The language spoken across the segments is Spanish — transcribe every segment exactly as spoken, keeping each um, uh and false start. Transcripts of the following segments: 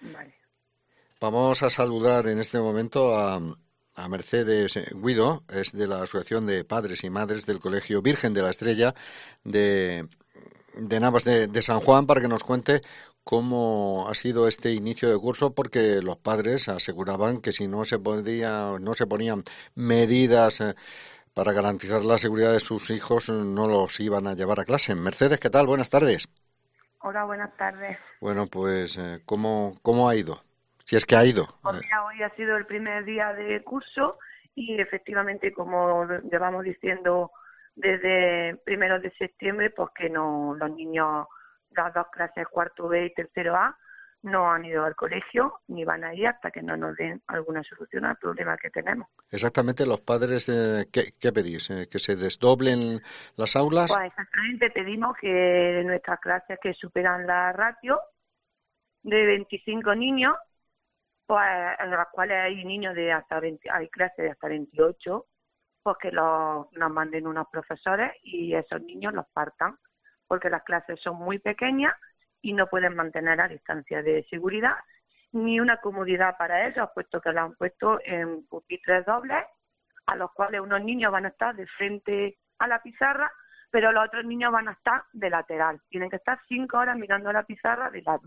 Vale. Vamos a saludar en este momento a, a Mercedes Guido, es de la Asociación de Padres y Madres del Colegio Virgen de la Estrella de, de Navas de, de San Juan, para que nos cuente cómo ha sido este inicio de curso, porque los padres aseguraban que si no se podía, no se ponían medidas eh, para garantizar la seguridad de sus hijos, no los iban a llevar a clase. Mercedes, ¿qué tal? Buenas tardes. Hola, buenas tardes. Bueno, pues, eh, ¿cómo, cómo ha ido? Si es que ha ido. Pues mira, hoy ha sido el primer día de curso y efectivamente, como llevamos diciendo desde primero de septiembre, pues que no los niños, las dos clases cuarto B y tercero A, no han ido al colegio ni van a ir hasta que no nos den alguna solución al problema que tenemos. Exactamente, los padres, eh, ¿qué, qué pedís? Eh, ¿Que se desdoblen las aulas? Pues exactamente pedimos que de nuestras clases que superan la ratio de veinticinco niños, pues en las cuales hay niños de hasta veinte, hay clases de hasta veintiocho, pues que los, nos manden unos profesores y esos niños los partan, porque las clases son muy pequeñas y no pueden mantener la distancia de seguridad ni una comodidad para ellos, puesto que lo han puesto en pupitres dobles, a los cuales unos niños van a estar de frente a la pizarra, pero los otros niños van a estar de lateral. Tienen que estar cinco horas mirando la pizarra de lado.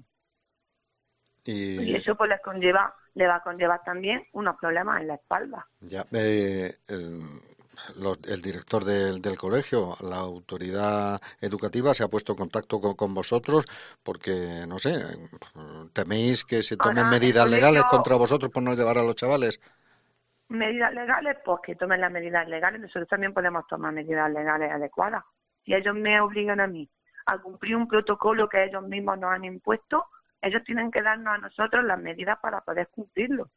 Y, y eso pues les conlleva, le va a conllevar también unos problemas en la espalda. Ya, eh, el, los, el director del, del colegio, la autoridad educativa, se ha puesto en contacto con, con vosotros porque, no sé, ¿teméis que se tomen Ahora, medidas colegio, legales contra vosotros por no llevar a los chavales? Medidas legales, pues que tomen las medidas legales. Nosotros también podemos tomar medidas legales adecuadas. Si ellos me obligan a mí a cumplir un protocolo que ellos mismos nos han impuesto, ellos tienen que darnos a nosotros las medidas para poder cumplirlo.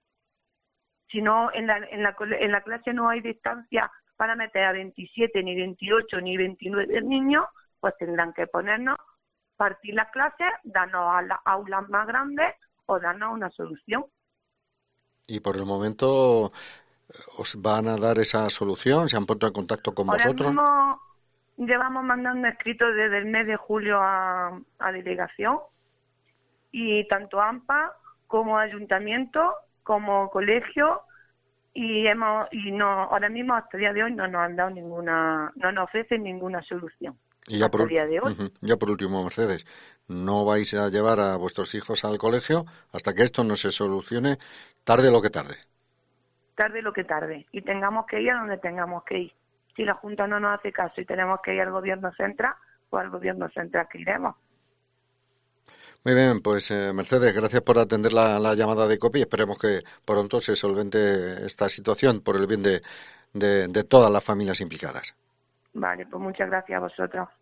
Si no, en la, en la, en la clase no hay distancia para meter a veintisiete, ni veintiocho, ni veintinueve niños, pues tendrán que ponernos, partir las clases, darnos a las aulas más grandes o darnos una solución. Y por el momento, ¿os van a dar esa solución? ¿Se han puesto en contacto con Ahora vosotros? Mismo llevamos mandando escritos desde el mes de julio a, a delegación, y tanto AMPA como ayuntamiento como colegio, y hemos y no ahora mismo hasta el día de hoy no nos han dado ninguna, no nos ofrecen ninguna solución. Y ya hasta por, el día de hoy. uh-huh, ya por último, Mercedes, no vais a llevar a vuestros hijos al colegio hasta que esto no se solucione, tarde lo que tarde. Tarde lo que tarde, y tengamos que ir a donde tengamos que ir. Si la Junta no nos hace caso y tenemos que ir al gobierno central, pues al gobierno central que iremos. Muy bien, pues eh, Mercedes, gracias por atender la, la llamada de COPE y esperemos que pronto se solvente esta situación por el bien de, de, de todas las familias implicadas. Vale, pues muchas gracias a vosotros.